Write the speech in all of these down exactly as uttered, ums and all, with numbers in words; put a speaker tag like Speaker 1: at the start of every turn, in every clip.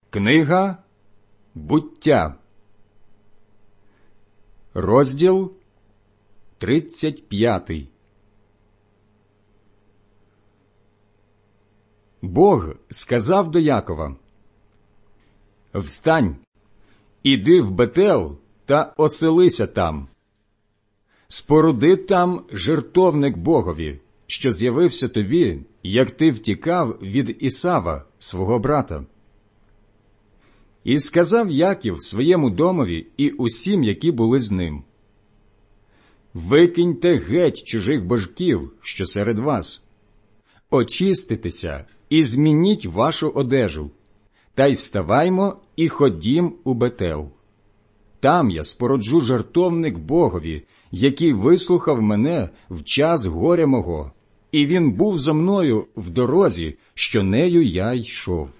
Speaker 1: Книга Буття, розділ тридцять п'ятий. Бог сказав до Якова: «Встань, іди в Бетел та оселися там. Споруди там жертовник Богові, що з'явився тобі, як ти втікав від Ісава, свого брата». І сказав Яків своєму домові і усім, які були з ним: «Викиньте геть чужих божків, що серед вас. Очиститеся і змініть вашу одежу, та й вставаймо і ходім у Бетел. Там я споруджу жертовник Богові, який вислухав мене в час горя мого, і він був зо мною в дорозі, що нею я йшов».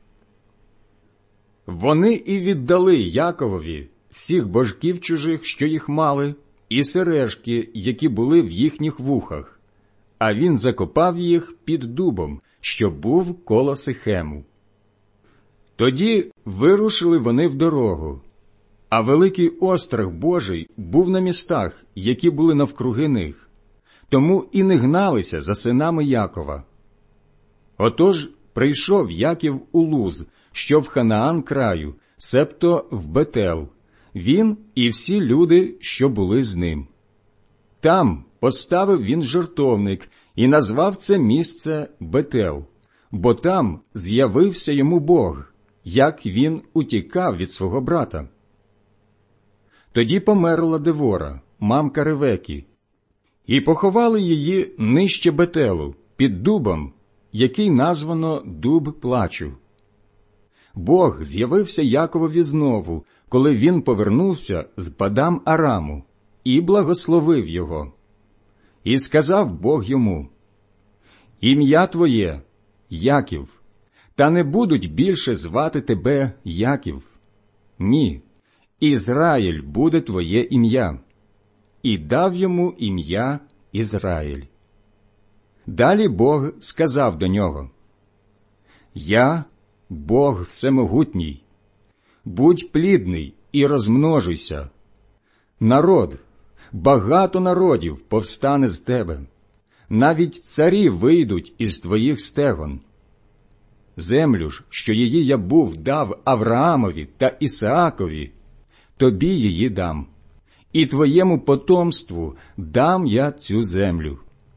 Speaker 1: Вони і віддали Яковові всіх божків чужих, що їх мали, і сережки, які були в їхніх вухах, а він закопав їх під дубом, що був коло Сихему. Тоді вирушили вони в дорогу, а великий острах Божий був на містах, які були навкруги них, тому і не гналися за синами Якова. Отож прийшов Яків у Луз, що в Ханаан краю, себто в Бетел, він і всі люди, що були з ним. Там поставив він жертовник і назвав це місце Бетел, бо там з'явився йому Бог, як він утікав від свого брата. Тоді померла Девора, мамка Ревеки, і поховали її нижче Бетелу, під дубом, який названо Дуб плачу. Бог з'явився Яковові знову, коли він повернувся з Падам Араму, і благословив його. І сказав Бог йому: «Ім'я твоє – Яків, та не будуть більше звати тебе Яків. Ні, Ізраїль буде твоє ім'я». І дав йому ім'я Ізраїль. Далі Бог сказав до нього: «Я – Бог всемогутній. Будь плідний і розмножуйся. Народ, багато народів повстане з тебе, навіть царі вийдуть із твоїх стегон. Землю ж, що її я був дав Авраамові та Ісаакові, тобі її дам, і твоєму потомству дам я цю землю».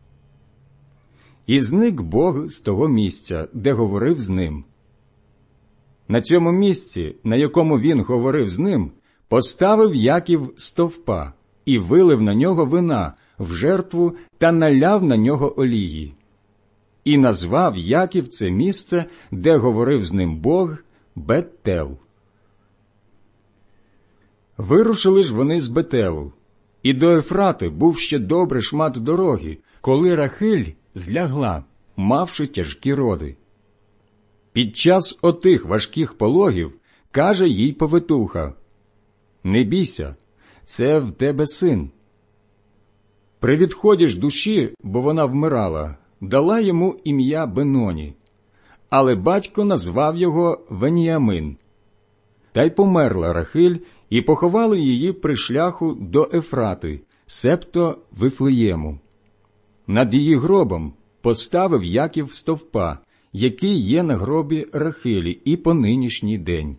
Speaker 1: І зник Бог з того місця, де говорив з ним. На цьому місці, на якому він говорив з ним, поставив Яків стовпа і вилив на нього вина в жертву та наляв на нього олії. І назвав Яків це місце, де говорив з ним Бог, Бетел. Вирушили ж вони з Бетелу, і до Ефрати був ще добрий шмат дороги, коли Рахиль злягла, мавши тяжкі роди. Під час отих важких пологів каже їй повитуха: «Не бійся, це в тебе син». При відході ж душі, бо вона вмирала, дала йому ім'я Беноні, але батько назвав його Веніамин. Та й померла Рахиль, і поховали її при шляху до Ефрати, себто Вифлеєму. Над її гробом поставив Яків стовпа, який є на гробі Рахилі і по нинішній день.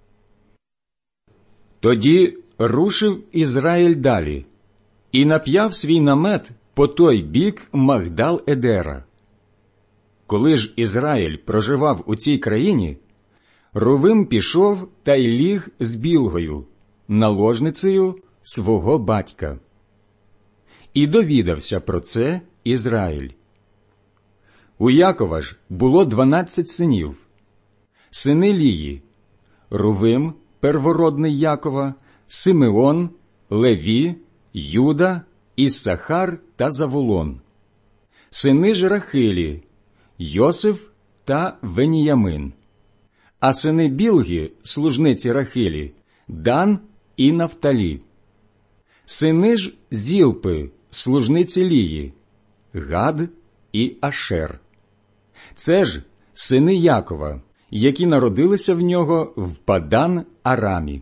Speaker 1: Тоді рушив Ізраїль далі і нап'яв свій намет по той бік Магдал-Едера. Коли ж Ізраїль проживав у цій країні, Рувим пішов та й ліг з Білгою, наложницею свого батька. І довідався про це Ізраїль. У Якова ж було дванадцять синів. Сини Лії – Рувим, первородний Якова, Симеон, Леві, Юда, Іссахар та Завулон. Сини ж Рахилі – Йосиф та Веніямин. А сини Білги, служниці Рахилі – Дан і Нафталі. Сини ж Зілпи, служниці Лії – Гад і Ашер. Це ж сини Якова, які народилися в нього в Падан-Арамі.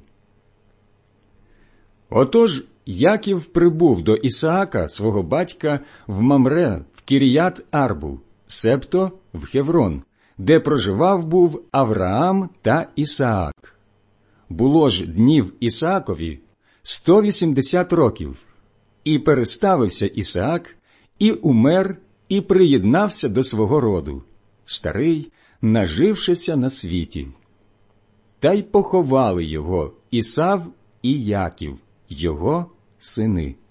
Speaker 1: Отож Яків прибув до Ісаака, свого батька, в Мамре, в Кіріят-Арбу, себто в Хеврон, де проживав був Авраам та Ісаак. Було ж днів Ісаакові сто вісімдесят років, і переставився Ісаак, і умер, і приєднався до свого роду, старий, нажившися на світі. Та й поховали його Ісав і Яків, його сини.